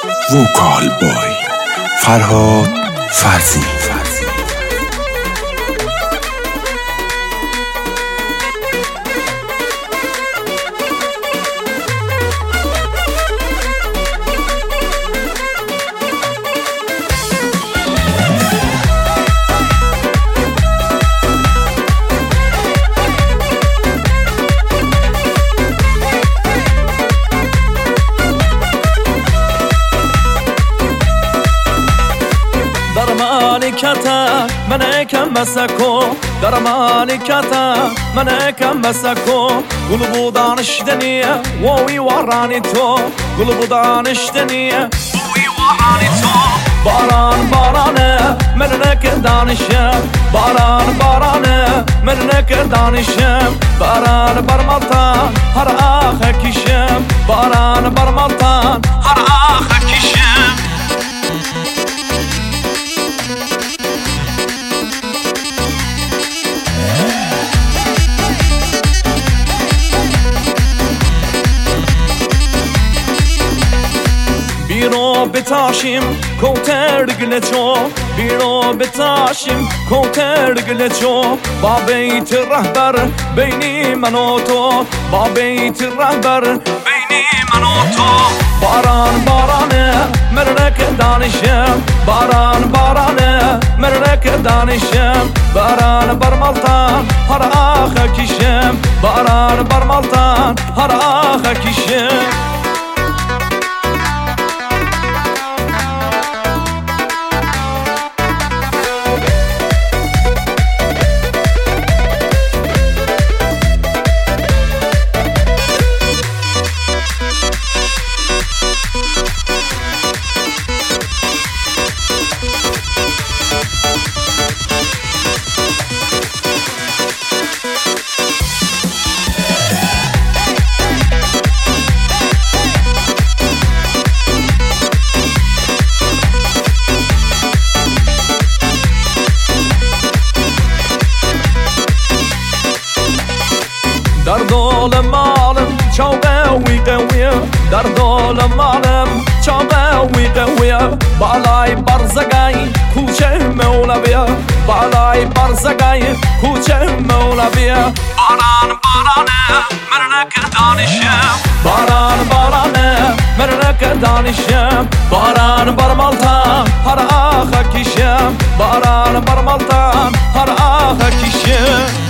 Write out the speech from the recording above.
وکال بای فرهاد فرزین. مالكتا منك مسكو در مالكتا منك مسكو قلبو دانشتني ووي وراني تو قلبو دانشتني ووي وراني تو باران بارانه منك دانشم باران بارانه منك دانشم باران برملتان هر آخه کشم باران برملتان هر آخه کشم بیرو بتاشیم کوتر گلچو بیرو بتاشیم کوتر گلچو با بیت رهبر بینی من و تو با بیت رهبر بینی من و تو باران بارانه مرنک دانشم باران بارانه مرنک دانشم باران برملتان هر آخه کشم باران برملتان هر آخه کشم در دول مالم چاقوی قویه در دول مالم چاقوی قویه بالای برزگای کوچه مولویه بالای برزگای کوچه مولویه باران بارانه مرنک دانشم باران بارانه مرنک دانشم باران برملتان هر آخه کشم باران برملتان هر آخه کشم